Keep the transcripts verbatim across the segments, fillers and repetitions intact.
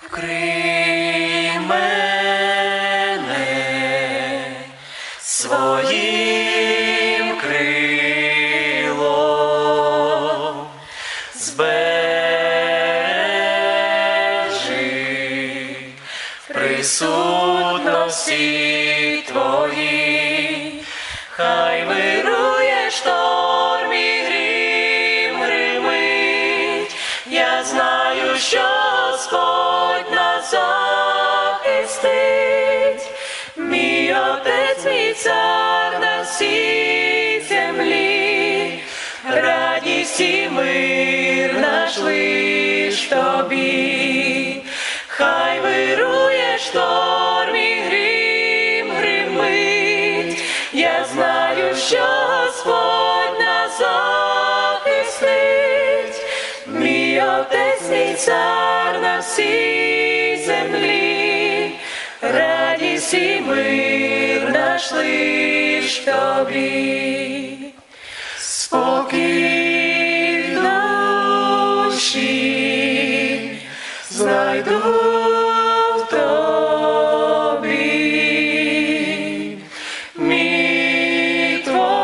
Вкрий мене своїм крилом, збережи в присутності Твоїй, хай вирує шторм і грім гримить. Я знаю, що Господь нас захистить, мій Отець, мій Цар на всій землі, радість і мир наш лиш Тобі. Хай вирує шторм і грім гримить, я знаю, що Господь нас захистить, мій Отець, мій Цар на всій землі, радість і мир наш лиш Тобі. Спокій в душі знайду в Тобі, мій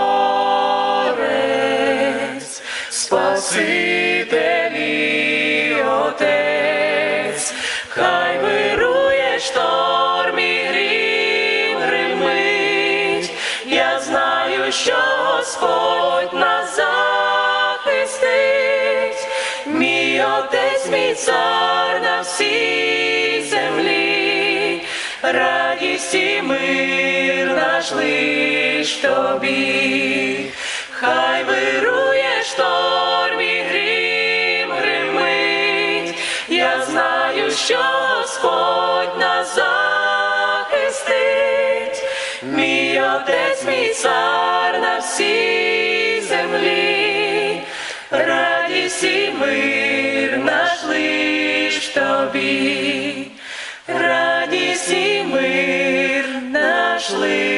Творець, Спаситель і Отець. Хай вирує шторм і грім гримить, я знаю, що Господь нас захистить, мій Отець, мій Цар на всій землі, радість і мир наш лиш Тобі. Хай вирує шторм і грім гримить, я знаю, що Господь нас захистить, мій Отець, мій Цар на всій землі, радість і мир наш лиш Тобі, радість і мир наш лиш.